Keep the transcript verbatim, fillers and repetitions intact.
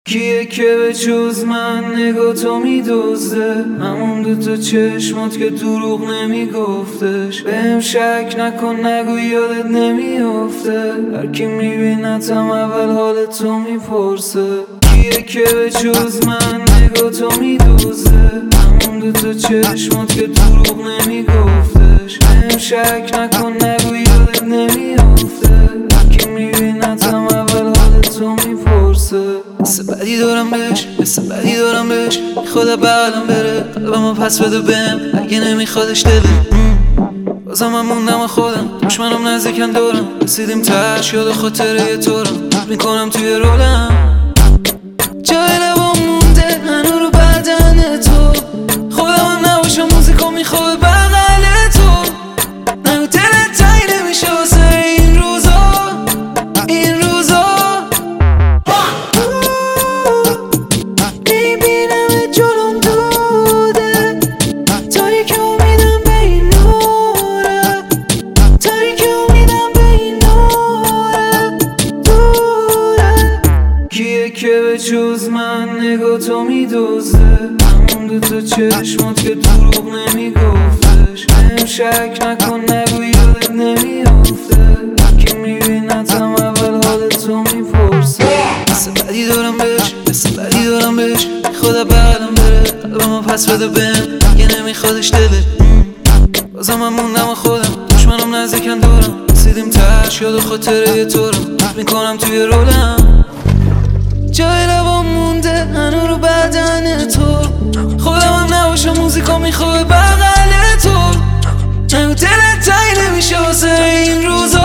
کیه که به جز من نگاه تو میدزده؟ همون دوتا چشمات که دروغ نمیگفتش. بهم شک نکن نگو یادت نمیافته. هرکی میبینتم اول حال تو میپرسه. کیه که به جز من نگاه تو میدزده؟ همون دوتا چشمات که دروغ نمیگفتش. بهم شک نکن نگو یادت نمیافته. هرکی میبینتم اول حال تو میپرسه. حس بدی دارم بهش، حس بدی دارم بهش. میخواد بغلم بره، قلبمو پس بده بهم اگه نمیخوادش دله. بازم من موندم خودم، دشمنم نزدیکم دارم. رسیدیم تهش یاد خاطره تو رو میکنم توی رولم. جای لبام مونده هنو رو بدن تو. خودم هم نباشم موزیکو میخواد بغل تو. نگو دلت تایی نمیشه واسه این روزا، این روزا. میبینم جلوم دوده، تاریک امیدم به این نوره، تاریک امیدم به این نوره دوره. کیه که به جز من نگاه تو میدزده؟ همون دوتا چشمات که دروغ نمیگفتش. بهم شک نکن نگو یادت نمیافته. هرکی میبینتم اول حال تو میپرسه. حس بدی دارم بهش، حس بدی دارم بهش. میخواد بغلم بره، قلبمو پس بده بهم اگه نمیخوادش دله. بازم من موندم خودم، دشمنم نزدیکم دارم. رسیدیم تهش یاد خاطره تو رو میکنم توی رولم. جای لبام مونده هنو رو بدن تو. خودم هم نباشم موزیکا میخواد بغل تو. نگو دلت تایی نمیشه واسه این روزا.